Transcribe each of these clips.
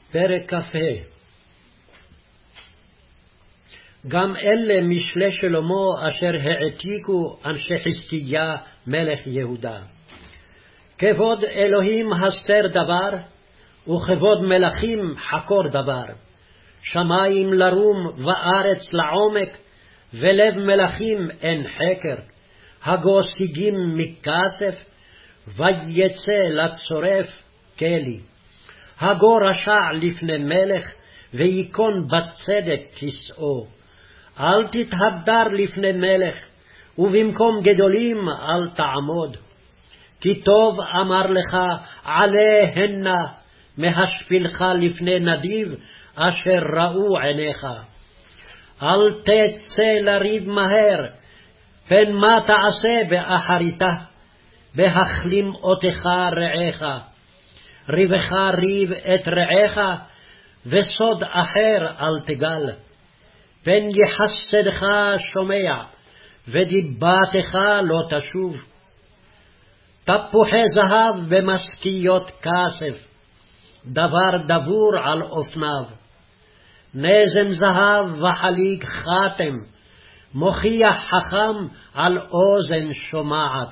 פרק כ"ה. גם אלה משלי שלמה אשר העתיקו אנשי חזקיה מלך יהודה. כבוד אלוהים הסתר דבר, וכבוד מלכים חקור דבר. שמים לרום וארץ לעומק, ולב מלכים אין חקר. הגו שיגים מכסף, ויצא לצורף כלי. הגו רשע לפני מלך, ויקון בצדק כסאו. אל תתהדר לפני מלך, ובמקום גדולים אל תעמוד. כי טוב אמר לך עליהנה, מהשפילך לפני נדיב, אשר ראו עיניך. אל תצא לריב מהר, פן מה תעשה באחריתה, בהכלים אותך רעך. ריבך ריב את רעך, וסוד אחר אל תגל. פן יחסדך שומע, ודיבתך לא תשוב. תפוחי זהב במשכיות כסף, דבר דבור על אופניו. נזם זהב וחליק חתם, מוכיח חכם על אוזן שומעת.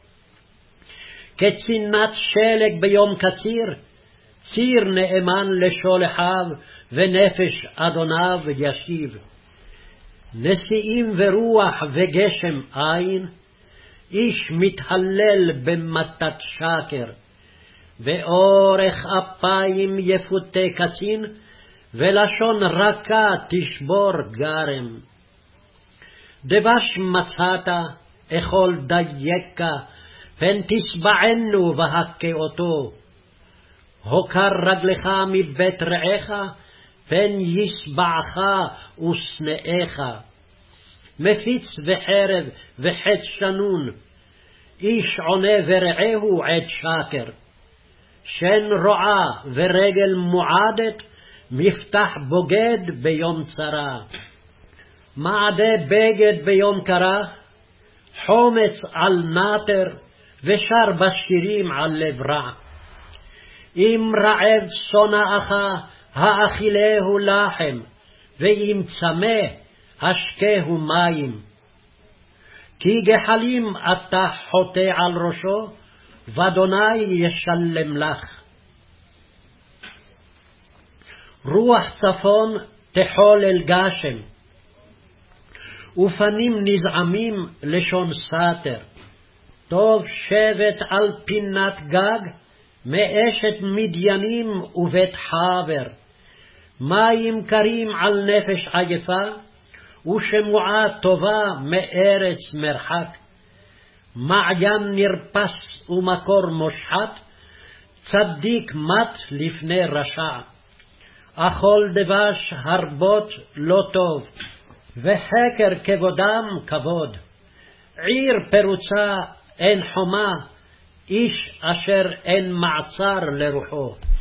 כצינת שלג ביום קציר, ציר נאמן לשולחיו, ונפש אדוניו ישיב. נשיאים ורוח וגשם אין, איש מתהלל במתת שקר. ואורך אפיים יפותה קצין, ולשון רכה תשבור גרם. דבש מצאת, אכול דייקה, פן תשבענו והכה אותו. הוקר רגלך מבית רעך, פן ישבעך ושנאיך. מפיץ וחרב וחץ שנון, איש עונה ורעהו עת שקר. שן רועה ורגל מועדת, מפתח בוגד ביום צרה. מעדה בגד ביום קרה, חומץ על נטר, ושר בשירים על לב רע. אם רעב שונאך, האכילהו לחם, ואם צמא, השקהו מים. כי גחלים אתה חוטא על ראשו, ואדוני ישלם לך. רוח צפון תחולל גשם, ופנים נזעמים לשון סתר. טוב שבט על פינת גג, מאשת מדיינים ובית חבר. מים קרים על נפש עייפה, ושמועה טובה מארץ מרחק. מעיין נרפס ומקור מושחת, צדיק מת לפני רשע. אכול דבש הרבות לא טוב, וחקר כבודם כבוד. עיר פרוצה אין חומה, איש אשר אין מעצר לרוחו.